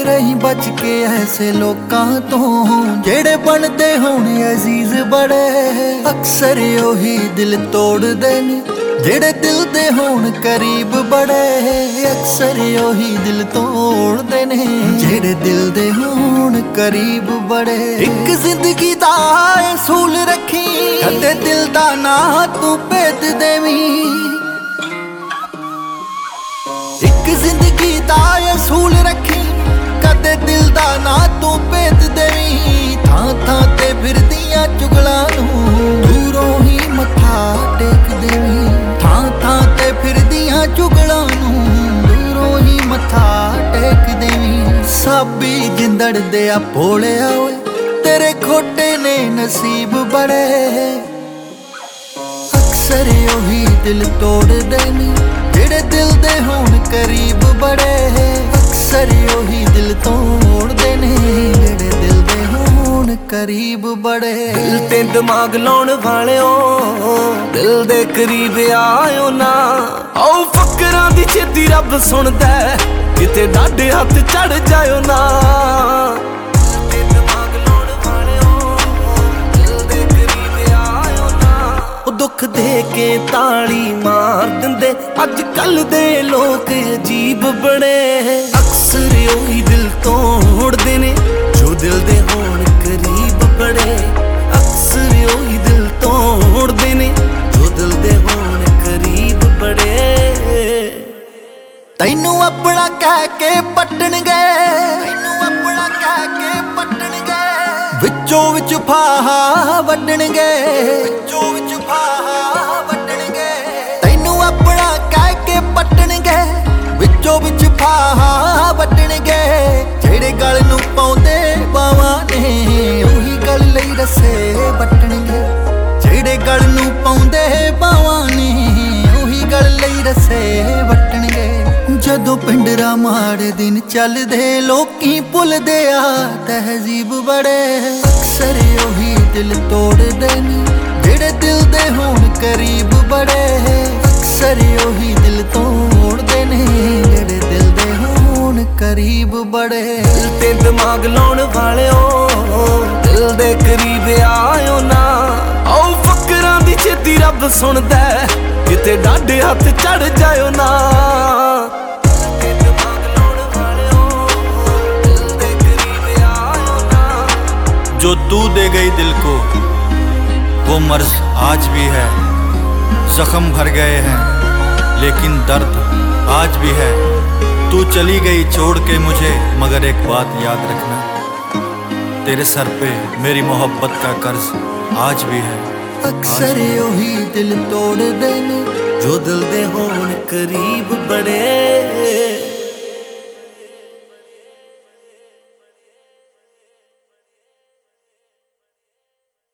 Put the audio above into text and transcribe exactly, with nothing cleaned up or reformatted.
रही बच के ऐसे लोकां तो जेड़े बनदे होने अजीज बड़े। अक्सर ओही दिल तोड़दे ने जेड़े दिल दे होन करीब बड़े। अक्सर ओही दिल तोड़दे ने जेड़े दिल दे होन करीब बड़े। एक जिंदगी दा असूल रखी कदे दिल दा ना तू भेद देवीं। एक जिंदगी दा असूल रखी कदे दिल दा ना तू भेद देवीं। थां थां ते फिरदियां चुगलां नूं दूरों ही मत्था टेक देवीं। थां थां ते फिरदियां चुगलां नूं दूरों ही मत्था टेक देवीं। साबी जिंदड़ दे आ भोलिया ओए तेरे खोटे ने नसीब बड़े। अक्सर ओही दिल तोड़दे ने जेड़े दिल दे होन करीब बड़े। अक्सर ओही दिल तोड़दे ने जेड़े दिल दे होन करीब बड़े। दिल ते दिमाग लाउण वालिओ दिल दे करीब आयो ना। आओ फकरां दी छेती रब सुनदा किते डाडे हत्थ चढ़ जायो ना। दुख दे के ताली मार दिंदे अज कल दे लोग अजीब बड़े। अक्सर ओही दिल तोड़दे ने जो दिल दे होण करीब बड़े। अक्सर ओही दिल तोड़दे ने जो दिल दे होण करीब बड़े। तैनू अपना कह के पट्टणगे तैनू अपना कह के पट्टणगे विचों विच फाहा वड्डणगे विचों विच फाहा वड्डणगे। तैनू अपना कह के पट्टणगे विचों विच फाहा वड्डणगे। जेड़े गल नूं पाउंदे बावां ने ओही गल लई रस्से वट्टणगे। जेड़े गल नूं पाउंदे बावां ने ओही गल लई रस्से वट्टणगे। जदों पिंडरा माड़े दिन चलदे लोकी भुलदे आ तहजीब बड़े। अक्सर ओही दिल तोड़दे ने जेड़े दिल दे होन करीब बड़े। अक्सर ओही दिल तोड़दे ने जेड़े दिल दे होन करीब बड़े। दिल ते दिमाग लाउण वालिओ दिल दे करीब आयो ना। आओ फकरां दी छेती रब सुनदा किते डाडे हत्थ चढ़ जायो ना। जो तू दे गई दिल को वो मर्ज आज भी है। जख्म भर गए हैं लेकिन दर्द आज भी है। तू चली गई छोड़ के मुझे मगर एक बात याद रखना तेरे सर पे मेरी मोहब्बत का कर्ज आज भी है। अक्सर ओही दिल तोड़दे ने जो दिल दे होण करीब बड़े।